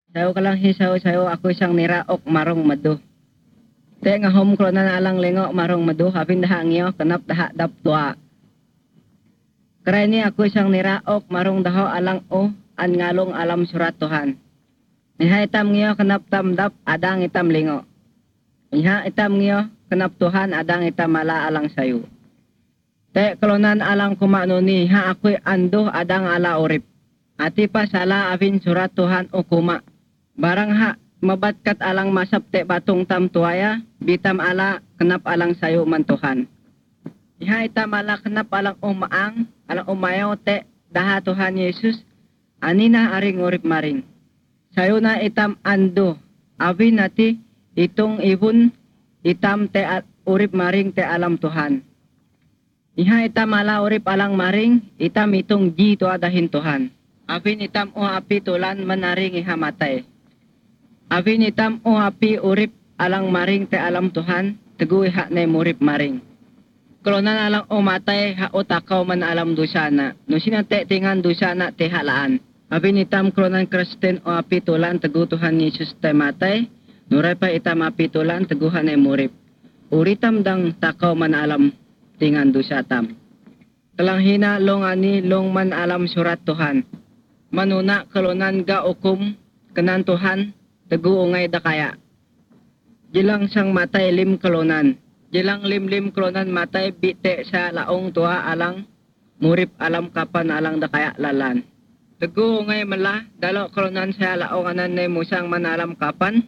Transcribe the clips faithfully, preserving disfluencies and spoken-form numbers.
Sayo ka lang hisaw sayo ako isang niraok marong madu. Te nga hom klonan alang lingo marong madu hapin daha ngiyo kenap daha dap tua. Kareni ako isang niraok marong daho alang o an ngalong alam surat Tuhan. Niha itam ngiyo kenap tam dap adang itam lingo. Niha itam ngiyo kenap Tuhan adang itam mala alang sayo. Te klonan alang kumano ni ha ako'y ando adang ala urip. Ati pa sala avin surat Tuhan o kuma. Barang ha mabatkat alang masap te batong tam tuaya, bitam ala kenap alang sayo man Tuhan. Iha itam ala kenap alang umaang, alang umayaw te daha Tuhan Yesus, anina aring urip maring. Sayo na itam ando, avin nati itong ibun itam te urip maring te alam Tuhan. Iha itam ala urip alang maring, itam itong di tuadahin Tuhan. Avin itam o api tulan manaring iha matay. Avin itam o api urip alang maring te alam Tuhan, teguy ha na murip maring. Klonan alang o matay ha o takaw man alam dusana, no sinate tingan dusana te halaan. Avin itam klonan Kristen o api tulan tegu Tuhan Yesus te matay, nuray pa itam api tulan teguhan na murip. Uritam dang takaw man alam tingan dusatam. Kalanghina long ani long man alam surat Tuhan. Manuna klonan ga ukum kenan Tuhan, tegu ungay dakaya. Jilang sang matay lim klonan. Jilang lim lim klonan matay bite sa laong tua alang murip alam kapan alang dakaya lalan. Tegu ungay mala dalo klonan sa laong anan ne musang manalam kapan.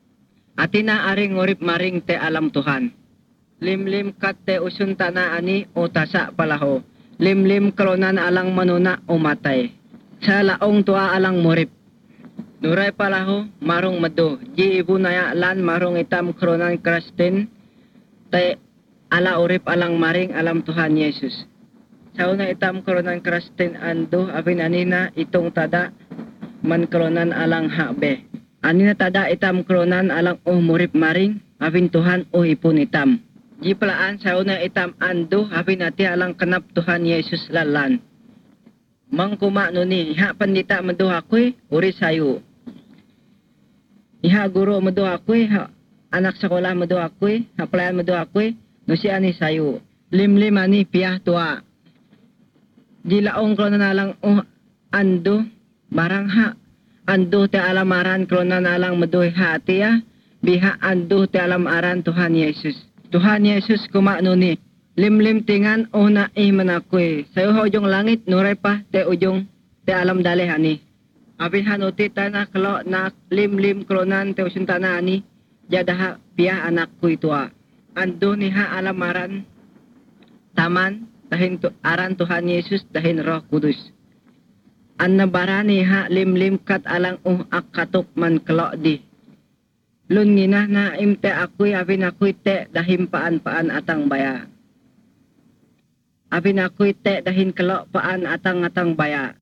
Atina aring urip maring te alam Tuhan. Lim lim kat te usun tana ani o tasa palaho. Lim lim klonan alang manuna o matay. Sa laong tua alang murip. Nuray palaho, marong mado. Ji ibu naya lan marong itam kronan Kristen. Tay ala urip alang maring alam Tuhan Yesus. Sao na itam kronan Kristen ando abin anina itong tada man kronan alang habe. Anina tada itam kronan alang oh murip maring abin Tuhan oh ipun itam. Ji pelaan sao na itam ando abin ati alang kenap Tuhan Yesus lalan. Mangkuma nuni iha pandita mado ako'y uri sayo. Iha guro mado ako'y ha anak sekolah mado ako'y ha pelayan mado ako'y no si ani sayo. Lim lim ani piyah tua. Dilaong klonan alang oh ando barang ha ando te alamaran klonan alang mado ha atiya biha ando te alamaran Tuhan Yesus. Tuhan Yesus kuma nuni. Lim-lim tingan o na iman ako'y. Sayo ha ujong langit, nuray pa, te ujong, te alam dali hani. Abin hanuti na kalo na lim-lim kronan te usun na ani, jadaha piyah anak ko itua. Ando ni ha alamaran, taman, dahin tu, aran Tuhan Yesus, dahin Roh Kudus. An nabarani ha lim-lim kat alang uh akatok man kalo di. Lun ngina na imte ako'y, abin ako'y te dahim paan-paan atang baya. Abin ako'y te dahin kalo paan atang-atang baya.